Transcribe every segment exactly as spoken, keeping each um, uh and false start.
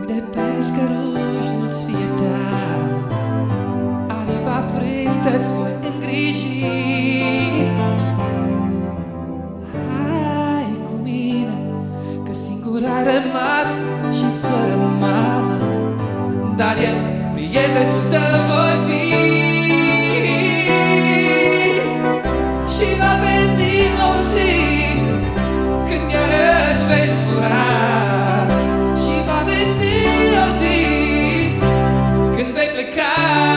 de pescăruși nu-ți fie teamă, aripa frântă-ți voi îngriji. Hai cu mine, că singur ai rămas și fără mamă, dar eu prietenul tău voi fi. Și va veni o zi când iarăși vei zbura, și va veni o zi când vei pleca.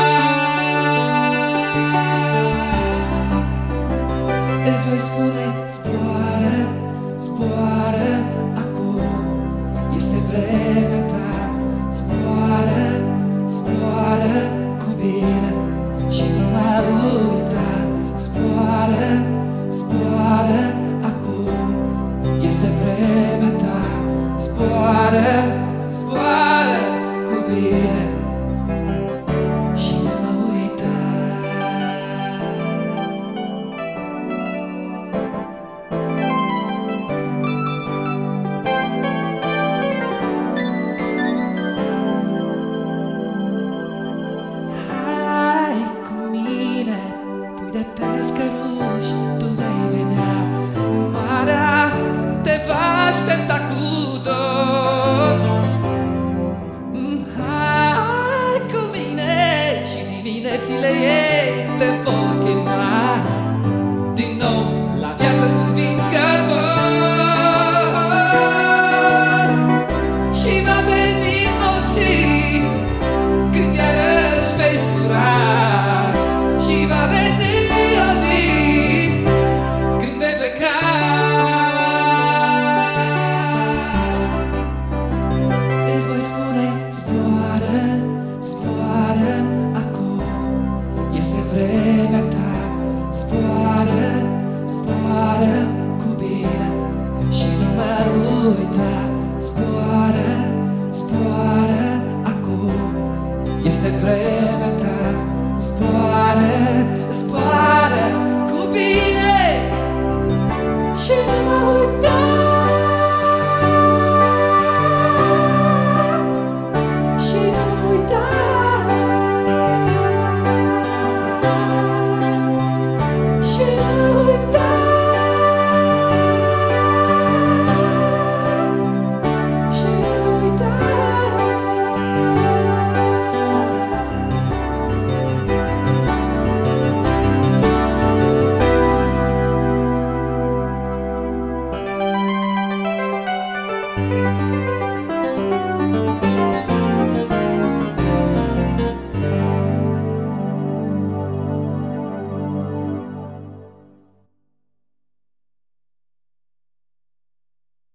Îți voi spune, zboară, zboară acum, este vremea ta. Zboară, zboară cu bine și nu mă uita. Zboară, zboară acum, este vremea ta. Zboară, zboară cu bine și nu mă uita. Hai cu mine, pui de pescăruși, tu vei vedea, marea te va aștepta cu dor. Hai cu mine și diminețile ei te vor chema din nou la viață învingător. Și va veni o zi când iarăși vei zbura, și va veni o zi când vei pleca. Îți voi spune, zboară, zboară acum, este vremea ta. Zboară, zboară cu bine și nu mă uita.